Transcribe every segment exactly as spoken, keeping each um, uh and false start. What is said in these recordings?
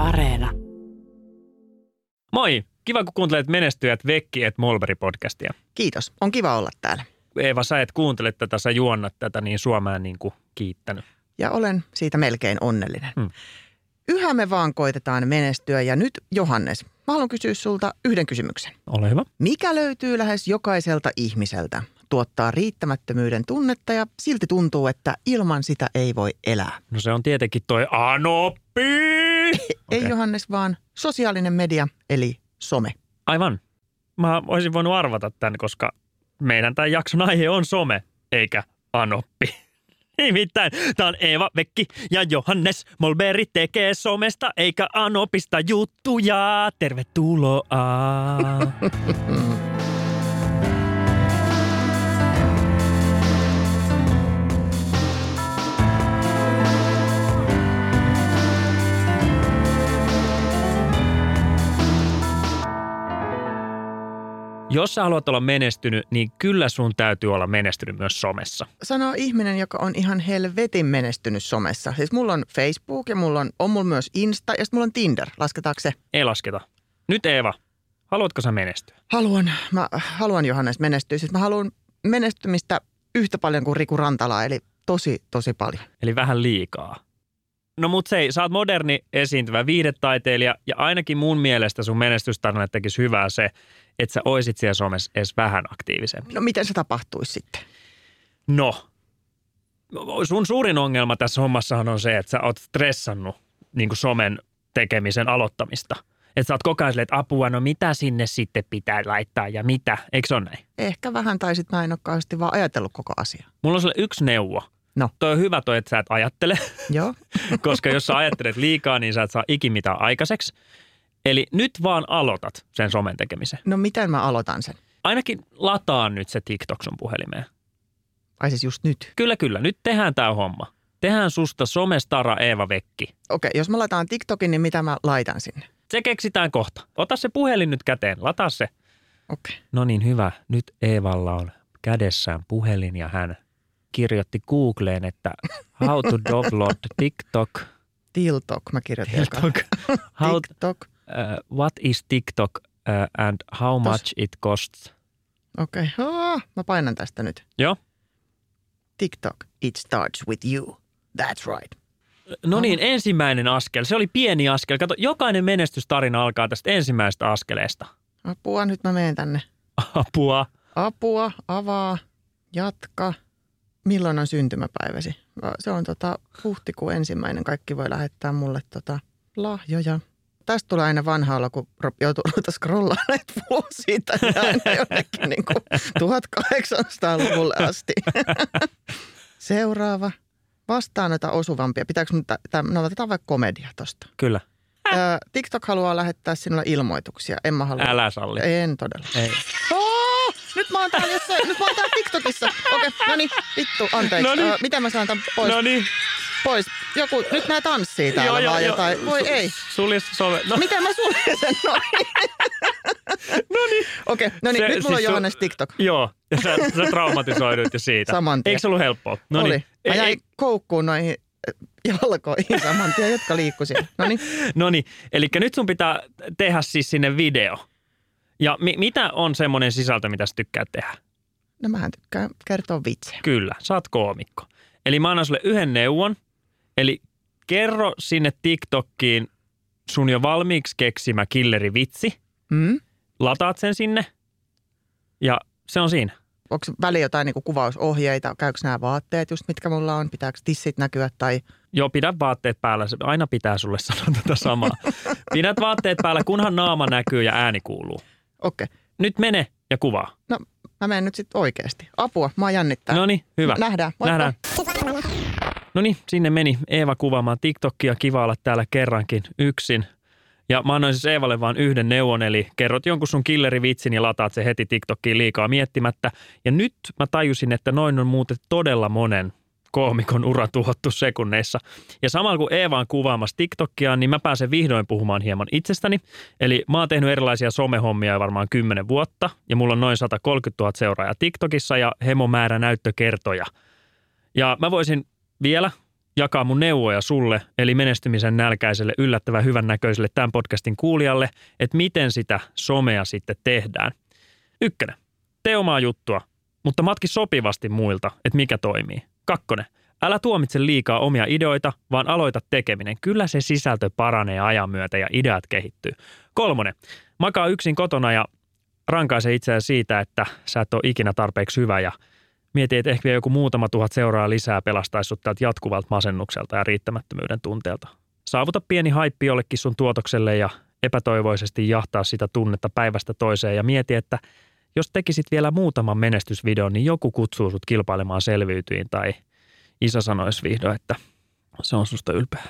Areena. Moi! Kiva, kun kuuntelet Menestyjät Vekki et Mulberry-podcastia. Kiitos. On kiva olla täällä. Eeva, sä et kuuntele tätä, sä juonnat tätä, niin sua mä en niin kuin kiittänyt. Ja olen siitä melkein onnellinen. Hmm. Yhä me vaan koitetaan menestyä ja nyt Johannes, mä haluan kysyä sulta yhden kysymyksen. Ole hyvä. Mikä löytyy lähes jokaiselta ihmiseltä? Tuottaa riittämättömyyden tunnetta ja silti tuntuu, että ilman sitä ei voi elää. No se on tietenkin toi Anoppi! Ei Okay. Johannes, vaan sosiaalinen media eli some. Aivan. Mä olisin voinut arvata tämän, koska meidän tämän jakson aihe on some, eikä Anoppi. Ei mitään. Tää on Eeva Vekki ja Johannes Mulberry tekee somesta eikä Anopista juttuja. Tervetuloa. Jos sä haluat olla menestynyt, niin kyllä sun täytyy olla menestynyt myös somessa. Sanoo ihminen, joka on ihan helvetin menestynyt somessa. Siis mulla on Facebook ja mulla on, on mulla myös Insta ja sitten mulla on Tinder. Lasketaanko se? Ei lasketa. Nyt Eeva, haluatko sä menestyä? Haluan, mä haluan Johannes menestyä. Siis mä haluan menestymistä yhtä paljon kuin Riku Rantala, eli tosi, tosi paljon. Eli vähän liikaa. No mut sei, sä oot moderni esiintyvä viihdetaiteilija ja ainakin mun mielestä sun menestystarina tekisi hyvää se, että sä oisit siellä somessa edes vähän aktiivisempi. No miten se tapahtuisi sitten? No, sun suurin ongelma tässä hommassahan on se, että sä oot stressannut niin kuin somen tekemisen aloittamista. Että sä oot koko ajan silleen, että apua, no mitä sinne sitten pitää laittaa ja mitä, eikö se ole näin? Ehkä vähän, tai sitten mä en ole kauheasti vaan ajatellut koko asiaa. Mulla on sulle yksi neuvo. No. Toi on hyvä toi, että sä et ajattele, Joo. koska jos sä ajattelet liikaa, niin sä et saa ikin mitään aikaiseksi. Eli nyt vaan aloitat sen somen tekemisen. No miten mä aloitan sen? Ainakin lataa nyt se TikTok sun puhelimeen. Ai siis just nyt? Kyllä, kyllä. Nyt tehdään tää homma. Tehdään susta somestara Eeva Vekki. Okei, jos mä laitan TikTokin, niin mitä mä laitan sinne? Se keksitään kohta. Ota se puhelin nyt käteen. Lataa se. Okei. No niin, hyvä. Nyt Eevalla on kädessään puhelin ja hän kirjoitti Googleen, että how to download TikTok. TikTok, mä kirjoitin. TikTok. How, TikTok. uh, what is TikTok uh, and how Tos. much it costs? Okei, okay. Mä painan tästä nyt. Joo. TikTok, it starts with you. That's right. No niin, ensimmäinen askel. Se oli pieni askel. Kato, jokainen menestystarina alkaa tästä ensimmäisestä askeleesta. Apua, nyt mä menen tänne. Apua. Apua, avaa, jatka. Milloin on syntymäpäiväsi? Se on tota huhtikuun ensimmäinen. Kaikki voi lähettää mulle tota lahjoja. Tästä tulee aina vanha olo, kun joutuu ruveta scrollaamaan näitä vuosia tänne aina jonnekin niin kuin tuhatkahdeksansataaluvulle asti. Seuraava. Vastaanota osuvampia. Pitääkö nyt, no otetaan vaikka komedia tosta. Kyllä. Ää, TikTok haluaa lähettää sinulle ilmoituksia. En mä halua. Älä salli. En todella. Ei. Oh, nyt mä oon täällä jossain, nyt mä oon täällä TikTokissa. Okei, okay, no niin, vittu, anteeksi. Noniin. Ää, miten mä saan tämän pois? No niin. Pois. Joku, nyt nää tanssii täällä Joo, vaan joo, jotain. joo. Voi Su- ei. Sulje sove. No. Miten mä suljen sen noin? No niin. Okei, okay, no niin, Se- nyt mulla siis on Johannes su- TikTok. Joo, ja sä, sä traumatisoidut jo siitä. Saman tien. Eikö se ollut helppoa? No Oli. niin. Mä Ei- jäin ei- koukkuun noihin jalkoihin saman tien, jotka liikkui siellä. No niin. No niin, eli nyt sun pitää tehdä siis sinne video. Ja mi- mitä on semmoinen sisältö, mitä sä tykkäät tehdä? No mähän tykkään kertoa vitsejä. Kyllä, sä oot koomikko. Eli mä annan sulle yhden neuvon. Eli kerro sinne TikTokkiin sun jo valmiiksi keksimä killerivitsi. Mm? Lataat sen sinne ja se on siinä. Onko väliin jotain niin kuin kuvausohjeita? Käykö nämä vaatteet just mitkä mulla on? Pitääkö tissit näkyä tai... Joo, pidä vaatteet päällä. Se aina pitää sulle sanoa tätä samaa. Pidät vaatteet päällä, kunhan naama näkyy ja ääni kuuluu. Okei. Okay. Nyt mene ja kuvaa. No mä menen nyt sitten oikeasti. Apua, mä jännittää. No niin, hyvä. Nähdään. Moikka. Nähdään. No niin, sinne meni Eeva kuvaamaan TikTokia. Kiva olla täällä kerrankin yksin. Ja mä annoin siis Eevalle vaan yhden neuvon, eli kerrot jonkun sun killerivitsin ja lataat se heti TikTokiin liikaa miettimättä. Ja nyt mä tajusin, että noin on muuten todella monen koomikon ura tuhottu sekunneissa. Ja samalla kun Eeva on kuvaamassa TikTokia, niin mä pääsen vihdoin puhumaan hieman itsestäni. Eli mä oon tehnyt erilaisia somehommia varmaan kymmenen vuotta ja mulla on noin sata kolmekymmentätuhatta seuraajaa TikTokissa ja hemomäärä näyttökertoja. Ja mä voisin vielä jakaa mun neuvoja sulle, eli menestymisen nälkäiselle, yllättävän hyvännäköiselle tämän podcastin kuulijalle, että miten sitä somea sitten tehdään. Ykkönen, tee omaa juttua, mutta matki sopivasti muilta, että mikä toimii. Kakkonen, älä tuomitse liikaa omia ideoita, vaan aloita tekeminen. Kyllä se sisältö paranee ajan myötä ja ideat kehittyy. Kolmonen, makaa yksin kotona ja rankaise itseäsi siitä, että sä et ole ikinä tarpeeksi hyvä ja mieti, että ehkä vielä joku muutama tuhat seuraa lisää pelastaisi sut täältä jatkuvalta masennukselta ja riittämättömyyden tunteelta. Saavuta pieni haippi jollekin sun tuotokselle ja epätoivoisesti jahtaa sitä tunnetta päivästä toiseen ja mieti, että jos tekisit vielä muutaman menestysvideon, niin joku kutsuu sut kilpailemaan selviytyin tai isä sanoisi vihdoin, että se on susta ylpeä.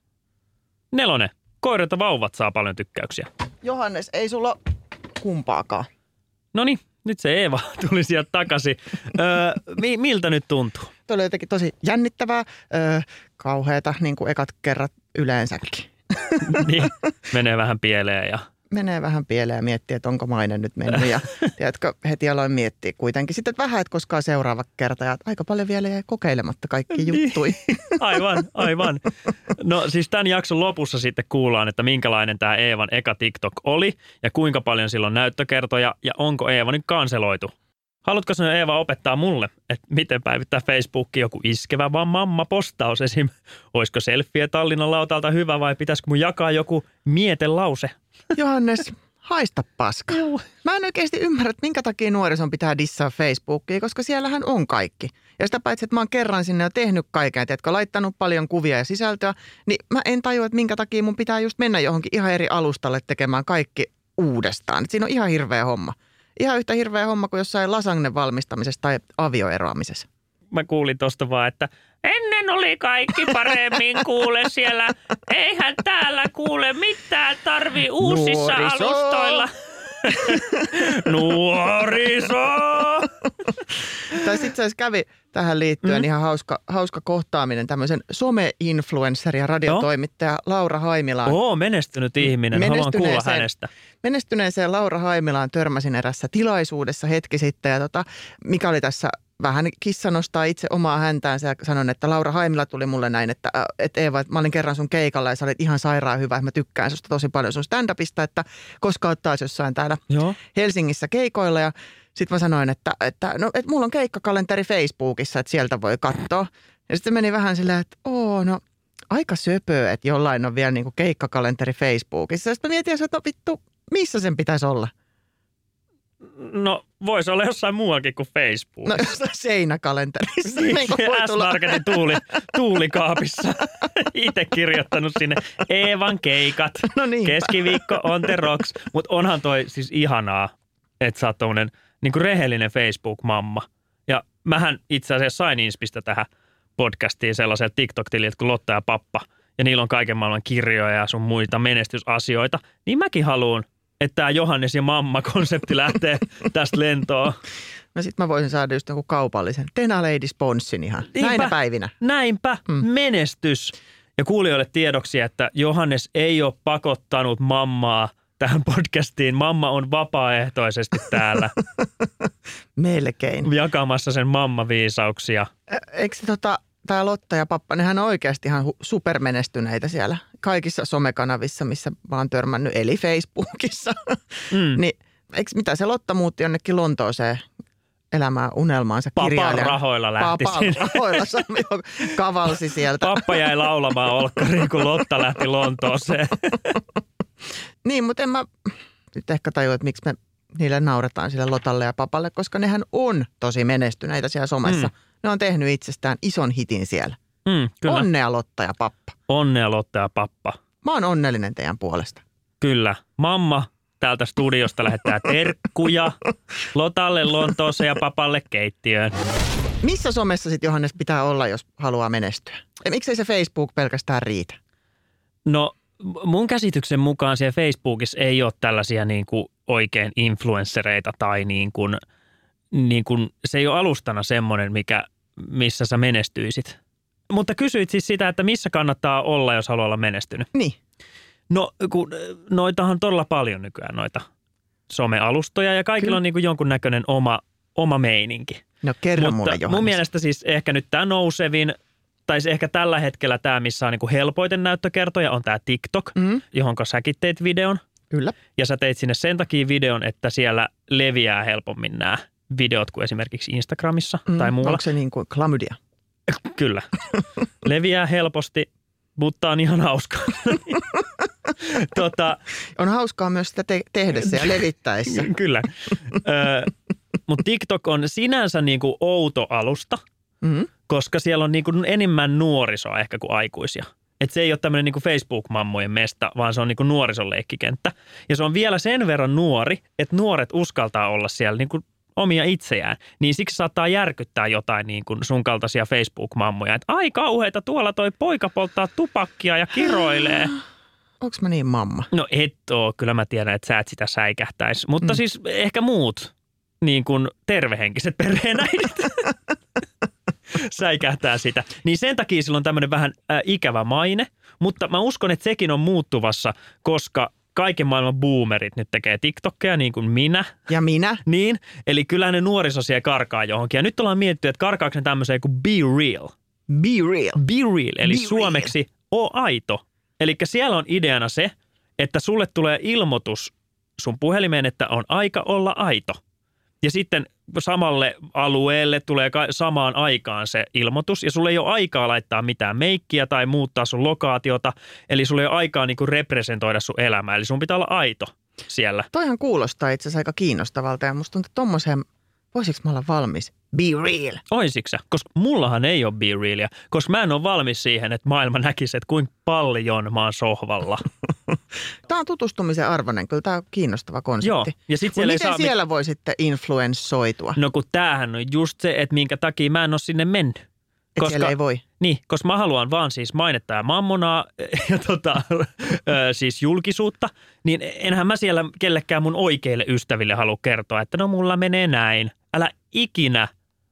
Nelonen. Koirat ja vauvat saa paljon tykkäyksiä. Johannes, ei sulla kumpaakaan. Noniin, nyt se Eeva tuli sieltä takaisin. Öö, mi- miltä nyt tuntuu? Tuo oli jotenkin tosi jännittävää, öö, kauheata, niin kuin ekat kerrat yleensäkin. Niin, menee vähän pieleen ja... Menee vähän pieleen ja miettii, että onko maine nyt mennyt. Ja tiedätkö, heti aloin miettiä kuitenkin. Sitten vähän, että koskaan seuraava kerta. Ja aika paljon vielä jäi kokeilematta kaikki juttui. Aivan, aivan. No siis tämän jakson lopussa sitten kuullaan, että minkälainen tämä Eevan eka TikTok oli ja kuinka paljon sillä on näyttökertoja ja onko Eeva nyt kanseloitu. Haluatko sinä Eeva opettaa mulle, että miten päivittää Facebookiin joku iskevä vaan mamma-postaus esim. Olisiko selfie Tallinnan lautalta hyvä vai pitäisikö mun jakaa joku mietelause? Johannes, haista paska. Joo. Mä en oikeasti ymmärrä, että minkä takia nuorison pitää dissaa Facebookia, koska siellähän on kaikki. Ja sitä paitsi, että mä oon kerran sinne jo tehnyt kaiken, tiedätkö, laittanut paljon kuvia ja sisältöä, niin mä en tajua, että minkä takia mun pitää just mennä johonkin ihan eri alustalle tekemään kaikki uudestaan. Et siinä on ihan hirveä homma. Ihan yhtä hirveä homma kuin jossain lasagne valmistamisessa tai avioeroamisessa. Mä kuulin tosta vaan, että ennen oli kaikki paremmin kuule siellä. Eihän täällä kuule mitään tarvii uusissa Nuoriso. alustoilla. Nuoriso! Tai sitten se kävi tähän liittyen mm. ihan hauska, hauska kohtaaminen tämmöisen some-influencer ja radiotoimittaja Laura Haimilaan. Oo, menestynyt ihminen. Haluan kuulla hänestä. Menestyneeseen Laura Haimilaan törmäsin erässä tilaisuudessa hetki sitten ja tota, mikä oli tässä vähän kissa nostaa itse omaa häntäänsä ja sanon, että Laura Haimila tuli mulle näin, että, että Eeva, että mä olin kerran sun keikalla ja sä olit ihan sairaan hyvä, että mä tykkään susta tosi paljon sun stand-upista, että koska oot taas jossain täällä Joo. Helsingissä keikoilla ja sitten mä sanoin, että, että, no, että mulla on keikkakalenteri Facebookissa, että sieltä voi katsoa. Ja sitten meni vähän silleen, että oo, no aika söpöä, että jollain on vielä niin kuin keikkakalenteri Facebookissa. Sitten mä mietin, että no vittu, missä sen pitäisi olla? No voisi olla jossain muuallakin kuin Facebook. No jossain seinäkalenterissa. Niin, niin S-Marketin tuuli, tuulikaapissa. Itse kirjoittanut sinne Eevan keikat. No keskiviikko on the rocks. Mutta onhan toi siis ihanaa, että sä oot tommonen niin kuin rehellinen Facebook-mamma. Ja mähän itse asiassa sain inspistä tähän podcastiin sellaiselta TikTok-tililtä kuin Lotta ja Pappa. Ja niillä on kaiken maailman kirjoja ja sun muita menestysasioita. Niin mäkin haluun, että tämä Johannes ja mamma-konsepti lähtee tästä lentoon. No sit mä voisin saada just joku kaupallisen Tena Lady Sponsin ihan Niinpä, näinä päivinä. Näinpä, mm. menestys. Ja kuulijoille tiedoksi, että Johannes ei ole pakottanut mammaa tähän podcastiin. Mamma on vapaaehtoisesti täällä. Melkein. Jakamassa sen mammaviisauksia. Eikö tota, tää Lotta ja Pappa, nehän on oikeasti ihan supermenestyneitä siellä kaikissa somekanavissa, missä mä oon törmännyt, eli Facebookissa. Mm. Niin, eikö mitä se Lotta muutti jonnekin Lontooseen elämään unelmaansa kirjailijana? Papan rahoilla lähti Papan rahoilla, kavalsi sieltä. Pappa jäi laulamaan olkkariin, kun Lotta lähti Lontooseen. Niin, mutta en mä nyt ehkä tajua, että miksi me niille nauretaan sille Lotalle ja Papalle, koska nehän on tosi menestyneitä siellä somessa. Mm. Ne on tehnyt itsestään ison hitin siellä. Mm, kyllä. Onnea Lotta ja Pappa. Onnea Lotta ja Pappa. Mä oon onnellinen teidän puolesta. Kyllä. Mamma täältä studiosta lähettää terkkuja Lotalle Lontooseen ja Papalle keittiöön. Missä somessa sitten Johannes pitää olla, jos haluaa menestyä? Ja miksei se Facebook pelkästään riitä? No mun käsityksen mukaan siellä Facebookissa ei ole tällaisia niin kuin oikein influenssereita tai niin kuin, niin kuin, se ei ole alustana semmoinen, mikä, missä sä menestyisit. Mutta kysyit siis sitä, että missä kannattaa olla, jos haluaa olla menestynyt. Niin. No kun noitahan on todella paljon nykyään noita somealustoja ja kaikilla Kyllä. on niin kuin jonkunnäköinen oma, oma meininki. No kerro Mutta mulle Johannes. Mun mielestä siis ehkä nyt tämä nousevin tai ehkä tällä hetkellä tämä, missä on niin kuin helpoiten näyttökertoja, on tämä TikTok, Mm. johon sä teet videon. Kyllä. Ja sä teit sinne sen takia videon, että siellä leviää helpommin nämä videot kuin esimerkiksi Instagramissa Mm. tai muualla. Onko se niin kuin klamydia? Kyllä. Leviää helposti, mutta on ihan hauskaa. tota, On hauskaa myös sitä te- tehdessä ja levittäessä. Kyllä. Ö, mutta TikTok on sinänsä niinku outo alusta, Mm. koska siellä on niinku enemmän nuorisoa ehkä kuin aikuisia. Et se ei ole tämmöinen niinku Facebook-mammojen mesta, vaan se on niinku nuorison leikkikenttä. Ja se on vielä sen verran nuori, että nuoret uskaltaa olla siellä niinku omia itseään. Niin siksi saattaa järkyttää jotain niin kuin sun kaltaisia Facebook-mammoja. Että ai kauheita, tuolla toi poika polttaa tupakkia ja kiroilee. Onko mä niin mamma? No et oo, kyllä mä tiedän, että sä et sitä säikähtäisi. Mutta mm. siis ehkä muut niin kuin tervehenkiset perheenäidit säikähtää sitä. Niin sen takia sillä on tämmöinen vähän äh, ikävä maine, mutta mä uskon, että sekin on muuttuvassa, koska kaiken maailman boomerit nyt tekee TikTokkeja niin kuin minä. Ja minä? Niin, eli kyllä ne nuoriso siellä karkaa johonkin. Ja nyt ollaan mietitty, että karkaako ne tämmöiseen kuin be real. Be real. Be real, eli Be suomeksi real. oo aito. Eli siellä on ideana se, että sulle tulee ilmoitus sun puhelimeen, että on aika olla aito. Ja sitten samalle alueelle tulee samaan aikaan se ilmoitus. Ja sulle ei ole aikaa laittaa mitään meikkiä tai muuttaa sun lokaatiota. Eli sulle ei ole aikaa niinku representoida sun elämää. Eli sun pitää olla aito siellä. Toihan kuulostaa itse asiassa aika kiinnostavalta ja musta tuntuu, että tommoseen, voisiko mä olla valmis? Be real. Oisitko sä? Koska mullahan ei ole be realia, koska mä en ole valmis siihen, että maailma näkisi, että kuinka paljon mä oon sohvalla. Tämä on tutustumisen arvoinen, kyllä tämä on kiinnostava konsepti. Joo. Ja sit Mut siellä ei miten saa... siellä voi sitten influenssoitua? No kun tämähän on just se, että minkä takia mä en ole sinne mennyt. Että siellä ei voi? Niin, koska mä haluan vaan siis mainetta ja mammonaa ja tota, ö, siis julkisuutta, niin enhän mä siellä kellekään mun oikeille ystäville halua kertoa, että no mulla menee näin. Älä ikinä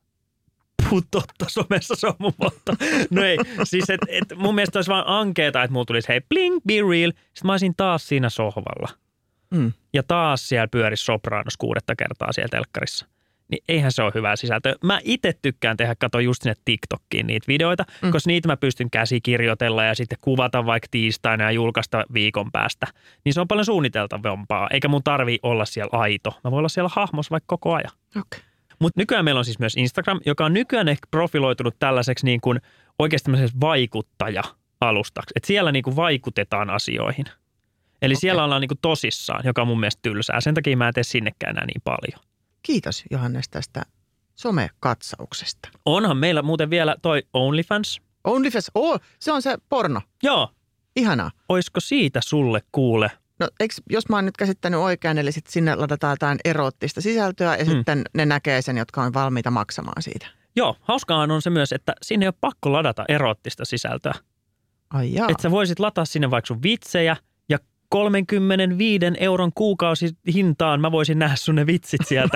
puhu totta somessa, se on mun motto. No ei, siis et, et mun mielestä olisi vaan ankeeta, että mulla tulisi hei bling, be real. Sitten mä olisin taas siinä sohvalla. Mm. Ja taas siellä pyörisi Sopranos kuudetta kertaa siellä telkkarissa. Niin eihän se ole hyvää sisältöä. Mä itse tykkään tehdä, kato just sinne TikTokkiin niitä videoita, mm. koska niitä mä pystyn käsikirjoitella ja sitten kuvata vaikka tiistaina ja julkaista viikon päästä. Niin se on paljon suunniteltavampaa, eikä mun tarvii olla siellä aito. Mä voin olla siellä hahmos vaikka koko ajan. Okay. Mutta nykyään meillä on siis myös Instagram, joka on nykyään ehkä profiloitunut tällaiseksi niin kuin oikeasti tämmöisessä vaikuttaja-alustaksi. Että siellä niin kuin vaikutetaan asioihin. Eli okay. siellä ollaan niin kuin tosissaan, joka on mun mielestä tylsää. Sen takia mä en tee sinnekään enää niin paljon. Kiitos Johannes tästä somekatsauksesta. Onhan meillä muuten vielä toi OnlyFans. OnlyFans, oh, se on se porno. Joo. Ihanaa. Oisko siitä sulle kuule? No eikö, jos mä oon nyt käsittänyt oikein, eli sitten sinne ladataan jotain eroottista sisältöä ja hmm. sitten ne näkee sen, jotka on valmiita maksamaan siitä. Joo, hauskaan on se myös, että sinne ei ole pakko ladata eroottista sisältöä. Ai jaa. Että sä voisit lataa sinne vaikka sun vitsejä ja kolmekymmentäviisi euron kuukausihintaan mä voisin nähdä sun ne vitsit sieltä.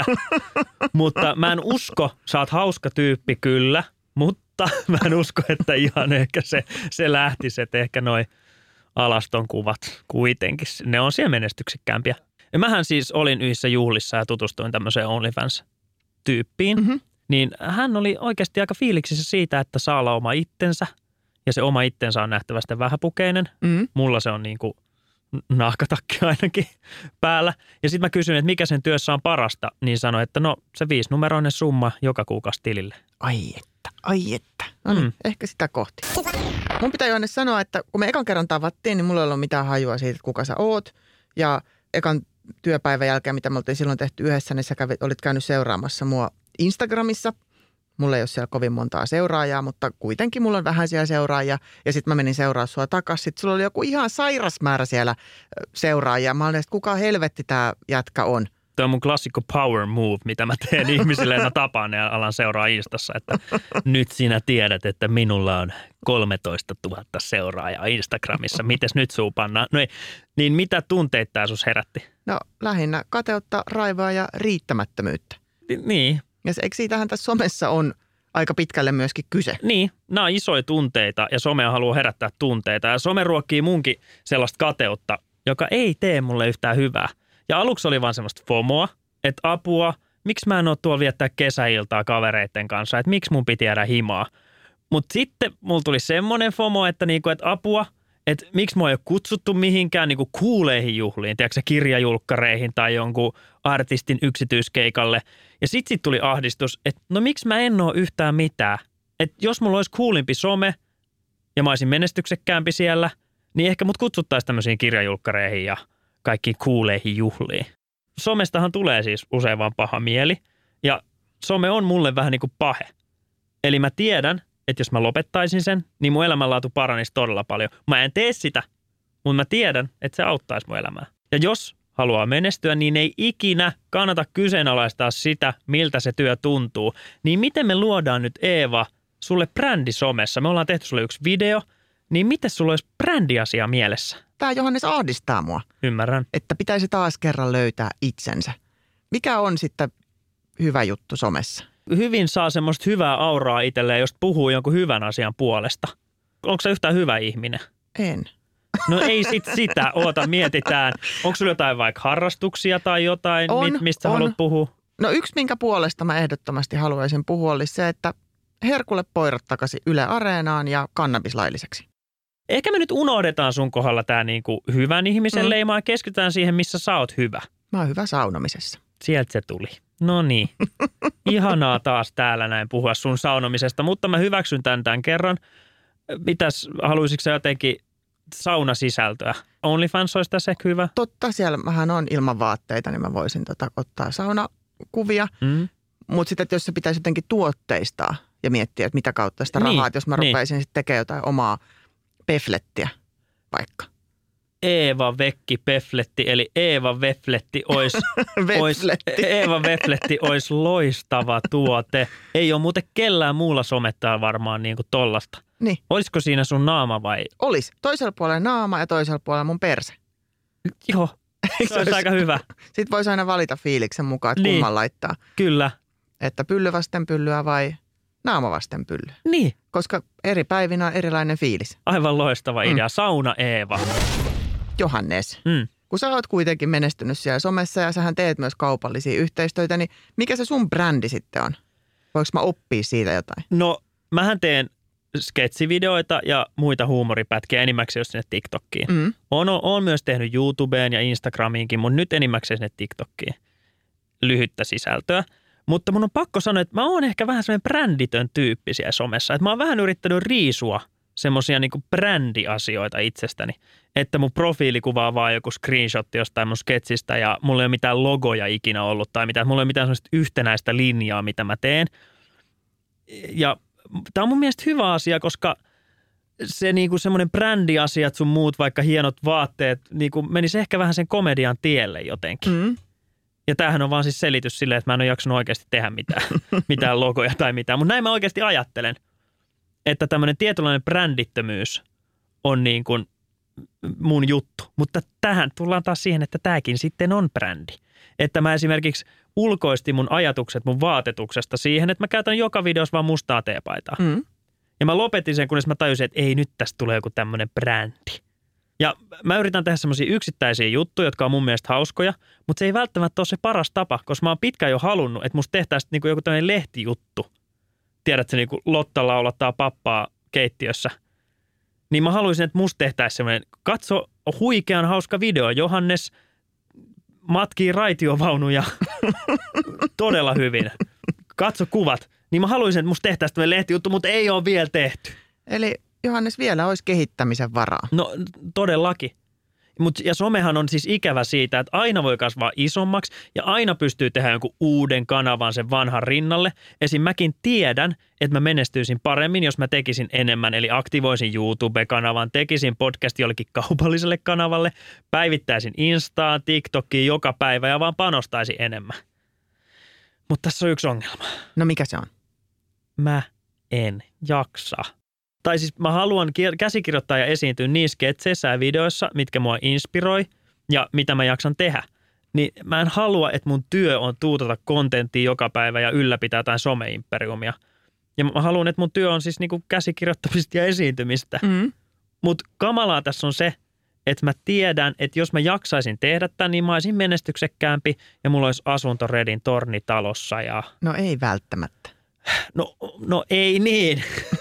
Mutta mä en usko, sä oot hauska tyyppi kyllä, mutta mä en usko, että ihan ehkä se, se lähtisi, että ehkä noi alaston kuvat kuitenkin. Ne on siellä menestyksekkäämpiä. Ja mähän siis olin yhdessä juhlissa ja tutustuin tämmöiseen OnlyFans-tyyppiin. Mm-hmm. Niin hän oli oikeasti aika fiiliksissä siitä, että saa olla oma itsensä. Ja se oma itsensä on nähtävästi vähäpukeinen. Mm-hmm. Mulla se on niin kuin nahkatakki ainakin päällä. Ja sitten mä kysyin, että mikä sen työssä on parasta. Niin sanoi, että no se viisinumeroinen summa joka kuukausi tilille. Ai että, ai että. No niin, mm. ehkä sitä kohti. Mun pitää Johannes sanoa, että kun me ekan kerran tavattiin, niin mulla ei ollut mitään hajua siitä, että kuka sä oot. Ja ekan työpäivän jälkeen, mitä me oltiin silloin tehty yhdessä, niin sä kävit, olit käynyt seuraamassa mua Instagramissa. Mulla ei ole siellä kovin montaa seuraajaa, mutta kuitenkin mulla on vähän siellä seuraajia. Ja sitten mä menin seuraa sua takaisin. Sitten sulla oli joku ihan sairas määrä siellä seuraajia. Mä olin, että kuka helvetti tää jätkä on. Tämä on mun klassikko power move, mitä mä teen ihmisille, en tapaan ja alan seuraa Instassa, että nyt sinä tiedät, että minulla on kolmetoista tuhatta seuraajaa Instagramissa. Mites nyt suupanna? No ei, niin mitä tunteita tää sus herätti? No lähinnä kateutta, raivoa ja riittämättömyyttä. Niin. Ja eikö siitähän tässä somessa on aika pitkälle myöskin kyse? Niin, nämä on isoja tunteita ja somea haluaa herättää tunteita. Ja some ruokkii munkin sellaista kateutta, joka ei tee mulle yhtään hyvää. Ja aluksi oli vaan semmoista FOMOa, että apua, miksi mä en ole tuolla viettää kesäiltaa kavereiden kanssa, että miksi mun piti jäädä himaa. Mutta sitten mulla tuli semmoinen FOMO, että, niinku, että apua, että miksi mua ei ole kutsuttu mihinkään niinku kuuleihin juhliin, tiedätkö kirjajulkkareihin tai jonkun artistin yksityiskeikalle. Ja sitten sit tuli ahdistus, että no miksi mä en ole yhtään mitään. Että jos mulla olisi coolimpi some ja mä olisin menestyksekkäämpi siellä, niin ehkä mut kutsuttaisiin tämmöisiin kirjajulkkareihin ja kaikkiin kuuleihin juhliin. Somestahan tulee siis usein vaan paha mieli ja some on mulle vähän niin kuin pahe. Eli mä tiedän, että jos mä lopettaisin sen, niin mun elämänlaatu paranisi todella paljon. Mä en tee sitä, mutta mä tiedän, että se auttaisi mun elämää. Ja jos haluaa menestyä, niin ei ikinä kannata kyseenalaistaa sitä, miltä se työ tuntuu. Niin miten me luodaan nyt, Eeva, sulle brändi somessa? Me ollaan tehty sulle yksi video, niin miten sulla olisi brändiasia mielessä? Tämä Johannes ahdistaa mua. Ymmärrän. Että pitäisi taas kerran löytää itsensä. Mikä on sitten hyvä juttu somessa? Hyvin saa semmoista hyvää auraa itselleen, jos puhuu jonkun hyvän asian puolesta. Onko se yhtään hyvä ihminen? En. No ei sit sitä. Oota, mietitään. Onko sulla jotain vaikka harrastuksia tai jotain, on, mistä sä on. haluat puhua? No yksi, minkä puolesta mä ehdottomasti haluaisin puhua, olisi se, että herkulle poirat takaisin Yle Areenaan ja kannabis lailliseksi. Ehkä me nyt unohdetaan sun kohdalla tää niinku hyvän ihmisen mm. leima ja keskitytään siihen, missä sä oot hyvä. Mä oon hyvä saunomisessa. Sieltä se tuli. No niin. Ihanaa taas täällä näin puhua sun saunomisesta, mutta mä hyväksyn tämän tämän kerran. Mitäs, haluaisitko sä jotenkin saunasisältöä? OnlyFans olisi tässä ehkä hyvä. Totta, siellä mähän on ilman vaatteita, niin mä voisin tota, ottaa saunakuvia. Mm. Mutta sitten, että jos se pitäisi jotenkin tuotteistaa ja miettiä, että mitä kautta sitä rahaa, niin, että jos mä rupeisin niin. sitten tekemään jotain omaa peflettiä vaikka. Eeva Vekki Pefletti, eli Eeva Vefletti olisi ois, Eeva Vefletti olisi loistava tuote. Ei ole muuten kellään muulla somettaa varmaan niin kuin tollasta. Niin. Olisiko siinä sun naama vai? Olisi. Toisella puolella naama ja toisella puolella mun perse. Joo, se olisi aika hyvä. Sitten voisi aina valita fiiliksen mukaan, että niin. kumman laittaa. Kyllä. Että pylly vasten pyllyä vai naama vasten pyllyä. Niin. Koska eri päivinä on erilainen fiilis. Aivan loistava idea. Mm. Sauna Eeva. Johannes, mm. kun sä oot kuitenkin menestynyt siellä somessa ja sähän teet myös kaupallisia yhteistyötä, niin mikä se sun brändi sitten on? Voinko mä oppia siitä jotain? No, mähän teen sketsivideoita ja muita huumoripätkiä enimmäkseen sinne TikTokkiin. Mm. Oon, oon myös tehnyt YouTubeen ja Instagramiinkin, mutta nyt enimmäkseen sinne TikTokkiin lyhyttä sisältöä. Mutta mun on pakko sanoa, että mä oon ehkä vähän semmoinen bränditön tyyppi siellä somessa. Että mä oon vähän yrittänyt riisua semmoisia niinku brändiasioita itsestäni. Että mun profiilikuva on vaan joku screenshot jostain mun sketsistä ja mulla ei ole mitään logoja ikinä ollut tai mitään. Mulla ei ole mitään semmoista yhtenäistä linjaa, mitä mä teen. Ja tää on mun mielestä hyvä asia, koska se niinku semmoinen brändiasiat sun muut, vaikka hienot vaatteet, niinku menisi ehkä vähän sen komedian tielle jotenkin. Mm. Ja tämähän on vaan siis selitys silleen, että mä en ole jaksanut oikeasti tehdä mitään, mitään logoja tai mitään. Mutta näin mä oikeasti ajattelen, että tämmöinen tietynlainen brändittömyys on niin kuin mun juttu. Mutta tähän tullaan taas siihen, että tämäkin sitten on brändi. Että mä esimerkiksi ulkoistin mun ajatukset mun vaatetuksesta siihen, että mä käytän joka videossa vaan mustaa teepaitaa. Mm. Ja mä lopetin sen, kunnes mä tajusin, että ei nyt tästä tulee joku tämmöinen brändi. Ja mä yritän tehdä semmoisia yksittäisiä juttuja, jotka on mun mielestä hauskoja, mutta se ei välttämättä ole se paras tapa, koska mä oon pitkään jo halunnut, että musta tehtäisiin niinku joku tämmöinen lehtijuttu. Tiedätkö, niinku Lotta laulattaa pappaa keittiössä. Niin mä haluaisin, että musta tehtäisiin semmoinen, katso huikean hauska video, Johannes matkii raitiovaunuja todella hyvin. Katso kuvat. Niin mä haluaisin, että musta tehtäisiin tämmöinen lehtijuttu, mutta ei ole vielä tehty. Eli Johannes, vielä olisi kehittämisen varaa. No todellakin. Mut, ja somehan on siis ikävä siitä, että aina voi kasvaa isommaksi ja aina pystyy tehdä jonkun uuden kanavan sen vanhan rinnalle. Esim. Mäkin tiedän, että mä menestyisin paremmin, jos mä tekisin enemmän, eli aktivoisin YouTube-kanavan, tekisin podcast jollekin kaupalliselle kanavalle, päivittäisin Instaan, TikTokiin joka päivä ja vaan panostaisin enemmän. Mutta tässä on yksi ongelma. No mikä se on? Mä en jaksa. Tai siis mä haluan käsikirjoittaa ja esiintyä niissä sketseissä ja videoissa, mitkä mua inspiroi ja mitä mä jaksan tehdä. Niin mä en halua, että mun työ on tuutata kontenttia joka päivä ja ylläpitää jotain someimperiumia. Ja mä haluan, että mun työ on siis niinku käsikirjoittamista ja esiintymistä. Mm. Mutta kamalaa tässä on se, että mä tiedän, että jos mä jaksaisin tehdä tämän, niin mä olisin menestyksekkäämpi ja mulla olisi asunto Redin tornitalossa ja... No ei välttämättä. No, no ei niin,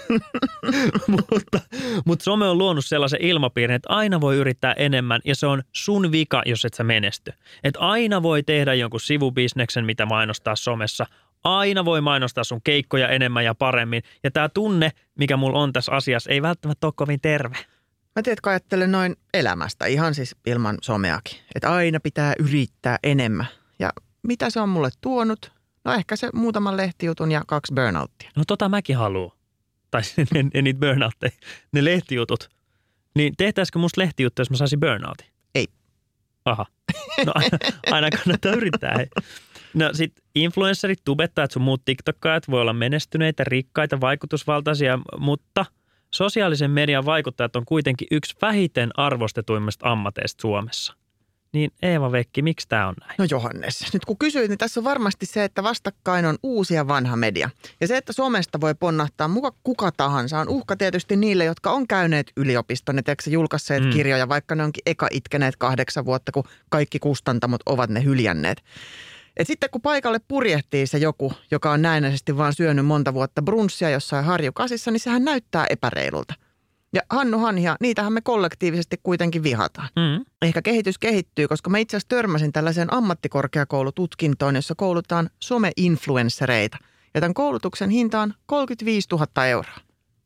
mutta, mutta some on luonut sellaisen ilmapiirin, että aina voi yrittää enemmän ja se on sun vika, jos et sä menesty. Että aina voi tehdä jonkun sivubisneksen, mitä mainostaa somessa. Aina voi mainostaa sun keikkoja enemmän ja paremmin. Ja tämä tunne, mikä mulla on tässä asiassa, ei välttämättä ole kovin terve. Mä tiedätkö, ajattelen noin elämästä, ihan siis ilman someakin. Että aina pitää yrittää enemmän. Ja mitä se on mulle tuonut? No ehkä se muutaman lehtijutun ja kaksi burnouttia. No tota mäkin haluan. Tai en, en niitä burnoutteja, ne lehtijutut. Niin tehtäisikö musta lehtijuttu, jos mä saisin burnoutin? Ei. Aha. No aina, aina kannattaa yrittää. Hei. No sit influencerit, tubettajat, sun muut tiktokkaajat voi olla menestyneitä, rikkaita, vaikutusvaltaisia, mutta sosiaalisen median vaikuttajat on kuitenkin yksi vähiten arvostetuimmista ammateista Suomessa. Niin Eeva Vekki, miksi tämä on näin? No Johannes, nyt kun kysyit, niin tässä on varmasti se, että vastakkain on uusi ja vanha media. Ja se, että somesta voi ponnahtaa muka kuka tahansa, on uhka tietysti niille, jotka on käyneet yliopiston, että julkaisseet mm. kirjoja, vaikka ne onkin eka itkeneet kahdeksan vuotta, kun kaikki kustantamot ovat ne hyljänneet. Et sitten kun paikalle purjehtii se joku, joka on näennäisesti vaan syönyt monta vuotta brunssia jossain harjukasissa, niin sehän näyttää epäreilulta. Ja Hannu Hanhia, niitähän me kollektiivisesti kuitenkin vihataan. Mm. Ehkä kehitys kehittyy, koska mä itse asiassa törmäsin tällaiseen ammattikorkeakoulututkintoon, jossa koulutaan some-influenssereita. Ja tämän koulutuksen hinta on kolmekymmentäviisituhatta euroa.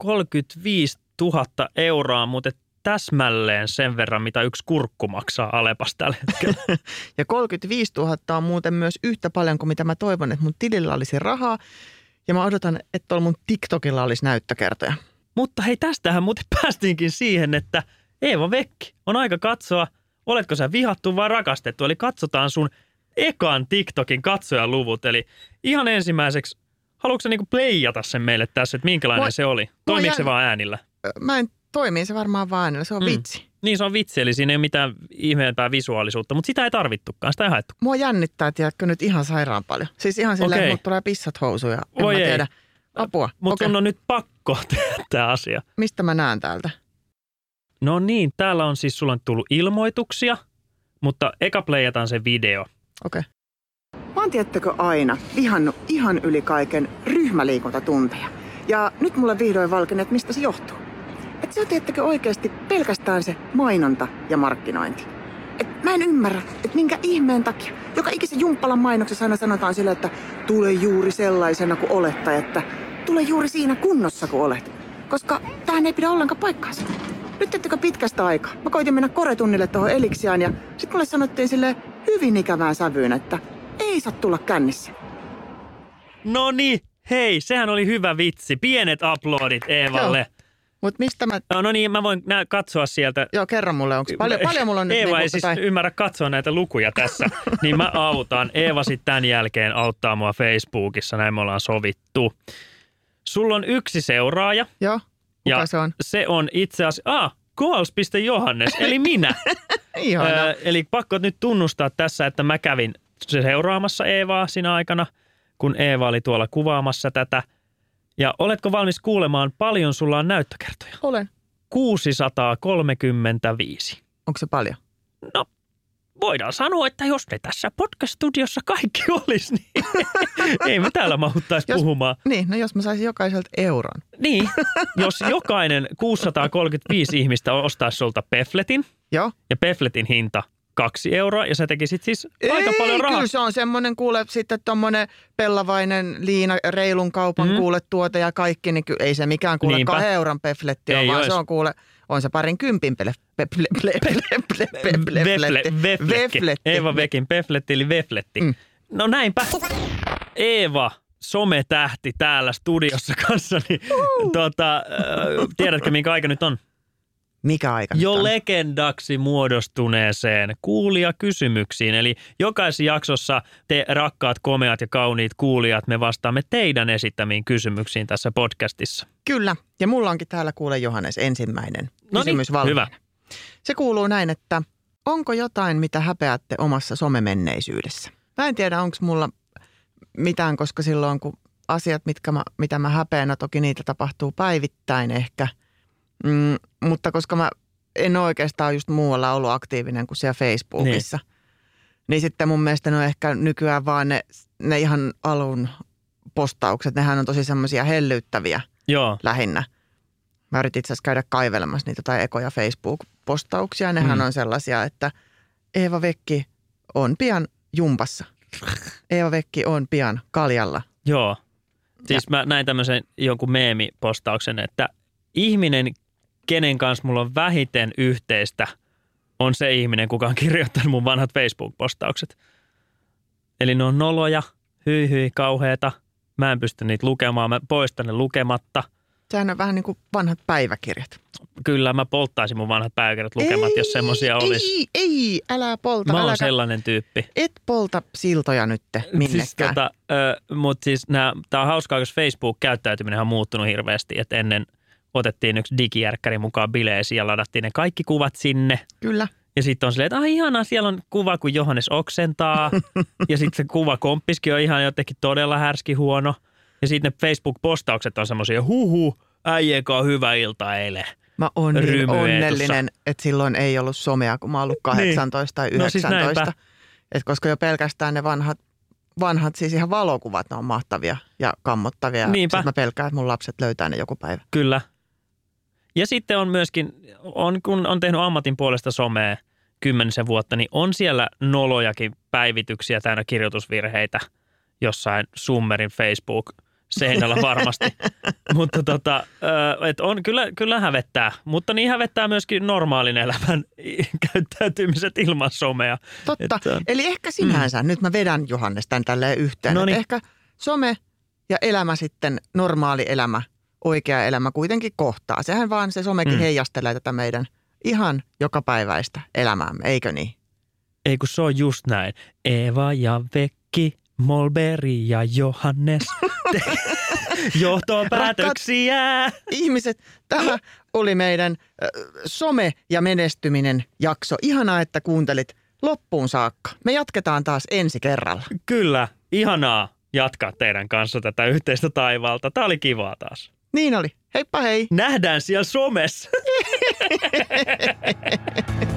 kolmekymmentäviisituhatta euroa, mutta täsmälleen sen verran, mitä yksi kurkku maksaa Alepas tällä hetkellä. Ja kolmekymmentäviisituhatta on muuten myös yhtä paljon kuin mitä mä toivon, että mun tilillä olisi rahaa. Ja mä odotan, että tuolla mun TikTokilla olisi näyttökertoja. Mutta hei, tästähän muuten päästiinkin siihen, että Eeva Vekki, on aika katsoa, oletko sä vihattu vai rakastettu. Eli katsotaan sun ekan TikTokin katsojaluvut. Eli ihan ensimmäiseksi, haluatko sä niinku playata sen meille tässä, että minkälainen Moi, se oli? Toimiiko se vaan äänillä? Mä en toimi, se varmaan vaan äänillä, se on mm. vitsi. Niin se on vitsi, eli siinä ei ole mitään ihmeempää visuaalisuutta, mutta sitä ei tarvittukaan, sitä ei haettu. Mua jännittää, tiedätkö, nyt ihan sairaan paljon. Siis ihan silleen, että mut tulee pissat housuun ja en Voi mä ei. tiedä. Apua. Mutta okay. on nyt pakko tehdä tämä asia. Mistä mä näen täältä? No niin, täällä on siis, sulla on tullut ilmoituksia, mutta eka playataan se video. Okei. Okay. Mä oon tiettäkö aina vihannut ihan yli kaiken ryhmäliikuntatunteja. Ja nyt mulle vihdoin valkenee, että mistä se johtuu. Että se on tiettäkö oikeasti pelkästään se mainonta ja markkinointi. Et mä en ymmärrä, että minkä ihmeen takia. Joka ikisen jumppalan mainoksessa aina sanotaan sille, että tule juuri sellaisena kuin olet, tai että tule juuri siinä kunnossa kuin olet. Koska tähän ei pidä ollenkaan paikkaansa. Nyt tiettäkö pitkästä aikaa. Mä koitin mennä koretunnille tuohon Eliksiaan ja sit mulle sanottiin silleen hyvin ikävään sävyyn, että ei saa tulla kännissä. No niin, hei, sehän oli hyvä vitsi. Pienet aplodit Eevalle. Joo. Mut mistä mä... No, no niin, mä voin nä- katsoa sieltä. Joo, kerro mulle, onko paljon, paljon mulla on nyt... Eeva niin, ei siis tai... ymmärrä katsoa näitä lukuja tässä, niin mä autan. Eeva sitten tämän jälkeen auttaa mua Facebookissa, näin me ollaan sovittu. Sulla on yksi seuraaja. Joo, kuka se on? Se on itse asiassa... Ah, goals piste johannes, eli minä. Ihana. Ö, eli pakko nyt tunnustaa tässä, että mä kävin seuraamassa Eevaa siinä aikana, kun Eeva oli tuolla kuvaamassa tätä. Ja oletko valmis kuulemaan, paljon sulla on näyttökertoja? Olen. kuusisataakolmekymmentäviisi. Onko se paljon? No, voidaan sanoa, että jos ne tässä podcast-studiossa kaikki olisi, niin ei me täällä mahuttaisi jos, puhumaan. Niin, no jos mä saisin jokaiselta euron. Niin, jos jokainen kuusisataakolmekymmentäviisi ihmistä ostaisi sulta Pefletin, Joo. ja Pefletin hinta kaksi euroa, ja sä tekisit siis ei, aika paljon rahaa. Kyllä se on semmoinen, kuule, sitten tommonen pellavainen liina, reilun kaupan mm. kuule tuote ja kaikki, niin ei se mikään kuule Niinpä. kahden euron Pefletti on, vaan se on kuule, on se parin kympin Pefletti. Eeva Vekin Pefletti eli Vefletti. Mm. No näinpä. Eeva, sometähti täällä studiossa kanssani. Uh. Tota, tiedätkö, minkä aika nyt on? Mikä aika Jo on? legendaksi muodostuneeseen kuulijakysymyksiin. Eli jokaisessa jaksossa te rakkaat, komeat ja kauniit kuulijat, me vastaamme teidän esittämiin kysymyksiin tässä podcastissa. Kyllä. Ja mulla onkin täällä kuule Johannes ensimmäinen Noniin, kysymys valmiina. Hyvä. Se kuuluu näin, että onko jotain, mitä häpeätte omassa somemenneisyydessä? Mä en tiedä, onko mulla mitään, koska silloin kun asiat, mitkä mä, mitä mä häpeän, no toki niitä tapahtuu päivittäin ehkä. Mm, mutta koska mä en oikeastaan just muualla ollut aktiivinen kuin siellä Facebookissa, niin, niin sitten mun mielestä ne on ehkä nykyään vaan ne, ne ihan alun postaukset, nehän on tosi semmoisia hellyttäviä Joo. lähinnä. Mä yritin itse asiassa käydä kaivelemassa niitä tai ekoja Facebook-postauksia. Nehän Mm. on sellaisia, että Eeva Vekki on pian jumpassa. Eeva Vekki on pian kaljalla. Joo. Siis mä näin tämmöisen jonkun meemipostauksen, että ihminen, kenen kanssa mulla on vähiten yhteistä, on se ihminen, kuka on kirjoittanut mun vanhat Facebook-postaukset. Eli ne on noloja, hyi hyi, kauheeta. Mä en pysty niitä lukemaan, mä poistan ne lukematta. Sehän on vähän niin kuin vanhat päiväkirjat. Kyllä mä polttaisin mun vanhat päiväkirjat lukemat, jos semmoisia olisi. Ei, ei, älä polta. Mä oon äläkä, sellainen tyyppi. Et polta siltoja nyt minnekään. Siis tota, ö, mutta siis tää on hauskaa, koska Facebook-käyttäytyminen on muuttunut hirveästi, että ennen otettiin yksi digijärkkäri mukaan bileisiin ja ladattiin ne kaikki kuvat sinne. Kyllä. Ja sitten on silleen, että ah ihanaa, siellä on kuva, kun Johannes oksentaa. Ja sitten se kuva komppiskin on ihan jotenkin todella härski huono. Ja sitten ne Facebook-postaukset on semmoisia, huhu, äijäkö on hyvä ilta eilen. Mä oon niin Rymyetussa. onnellinen, että silloin ei ollut somea, kun mä oon ollut kahdeksantoista tai No siis yhdeksäntoista. näinpä. Et koska jo pelkästään ne vanhat, vanhat siis ihan valokuvat, ne on mahtavia ja kammottavia. Niinpä. Sitten mä pelkään, että mun lapset löytää ne joku päivä. Kyllä. Ja sitten on myöskin, on, kun on tehnyt ammatin puolesta somea kymmenisen vuotta, niin on siellä nolojakin päivityksiä täynnä kirjoitusvirheitä jossain Summerin Facebook-seinällä varmasti. Mutta tota, et on, kyllä, kyllä hävettää, mutta niin hävettää myöskin normaalin elämän käyttäytymiset ilman somea. Totta. Että, Eli ehkä sinänsä, mm. nyt mä vedän Johannes tämän tälleen yhteen. Noniin. Ehkä some ja elämä sitten, normaali elämä, oikea elämä kuitenkin kohtaa. Sehän vaan se somekin mm. heijastelee tätä meidän ihan jokapäiväistä elämäämme, eikö niin? Ei kun se on just näin. Eeva ja Vekki, Molberi ja Johannes. Johtopäätöksiä. Ihmiset, tämä oli meidän äh, some- ja menestyminen jakso. Ihanaa, että kuuntelit loppuun saakka. Me jatketaan taas ensi kerralla. Kyllä, ihanaa jatkaa teidän kanssa tätä yhteistä taivaalta. Tämä oli kivaa taas. Niin oli. Heippa hei. Nähdään siellä somessa.